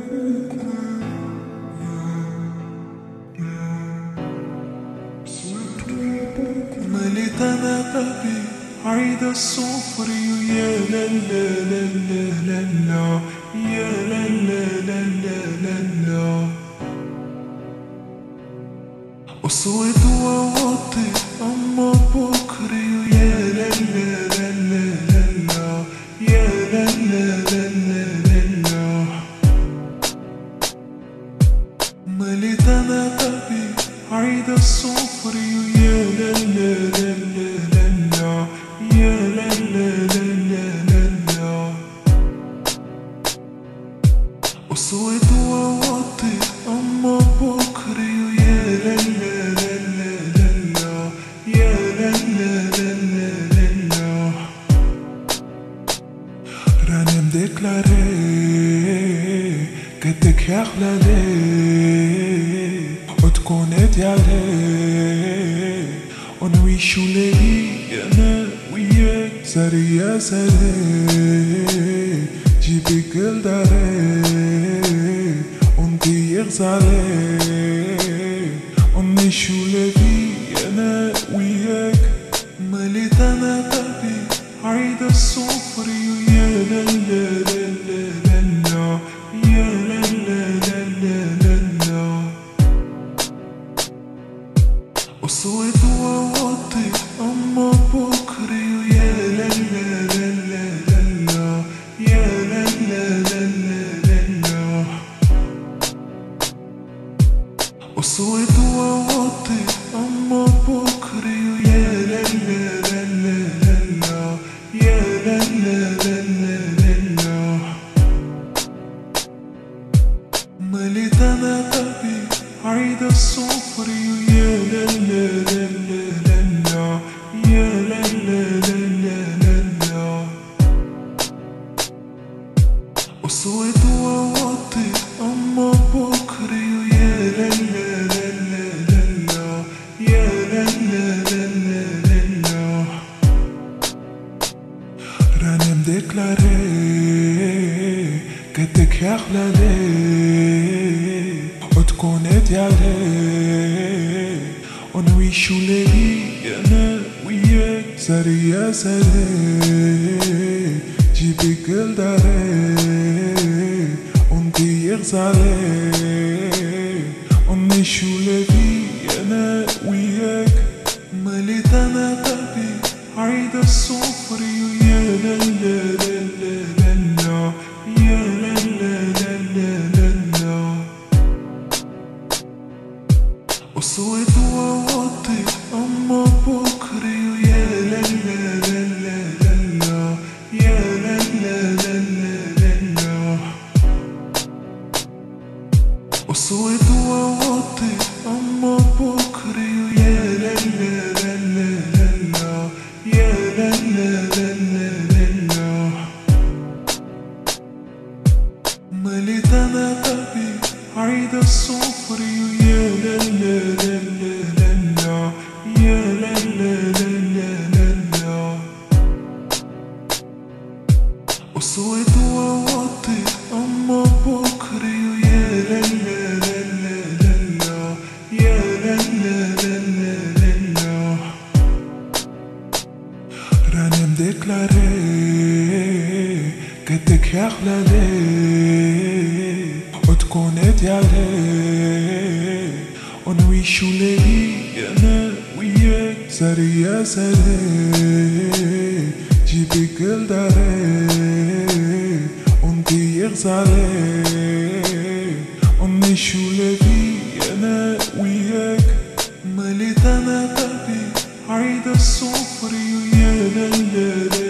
مليت انا قلبي عيد الصفري يا لا لا لا لا لا لا يا لا لا لا لا لا لا أصوت وأوطي أما بكري يا لا لا لا لا لا لا يا لا لا لا لا لا لا مليت أنا قلبي عيد الصفري يا لا لا لا لا لا لا يا لا لا لا لا لا لا أصوت وأوطي أما بكري يا لا لا لا لا لا لا يا لا لا لا لا لا لا راني مديكلاري قدك يا خلالي وتكون ديالي ونعيشو ليلي انا وياك ساري يا ساري جيبي كل داري ونطير يغزالي ونعيشو ليلي انا وياك مليت انا قلبي عيد الصفري يا لا لا لا لا لا يا لا لا لا لا لا لا أصوت وأوطي أما بكري يا لا لا لا لا لا لا يا لا لا لا لا لا لا أصوت وأوطي أما بكري يا لا لا لا لا لا لا يا لا لا لا لا لا لا مليت أنا قلبي عيد الصفري يا لا لا لا لا لا لا يا لا لا لا لا لا لا أصوت وأوطي أما بكري يا لا لا لا لا لا لا يا لا لا لا لا لا لا راني مديكلاري قدك يا خلالي وتكون ديالي ونعيشو ليلي انا وياك ساري يا ساري جيبي كل داري ونطير يغزالي ونعيشو ليلي انا وياك مليت انا قلبي عيد الصفري يا لا لا لا لا لا يا لا لا لا لا لا أصوت وأوطي أما بكري يا لا لا لا لا لا يا لا لا لا لا لا لا مليت أنا قلبي عيد الصفري يا لا لا لا لا لا يا لا لا لا لا لا أصوت وأوطي أما بكري يا لا لا لا لا لا لا يا لا لا لا لا لا لا أصوت وأوطي أما بكري يا لا لا لا لا لا لا يا لا لا لا لا لا لا مليت أنا قلبي عيد الصفري يا لا لا لا لا لا لا يا لا لا لا لا لا لا أصوت وأوطي أما بكري يا لا لا لا لا لا لا يا لا لا لا لا لا لا راني مديكلاري قدك يا خلالي وتكون ديالي ونعيشو ليلي انا وياك ساري يا ساري جيبي كل داري ونطير يغزالي ونعيشو ليلي انا وياك مليت انا قلبي عيد الصفري يا لا لا لا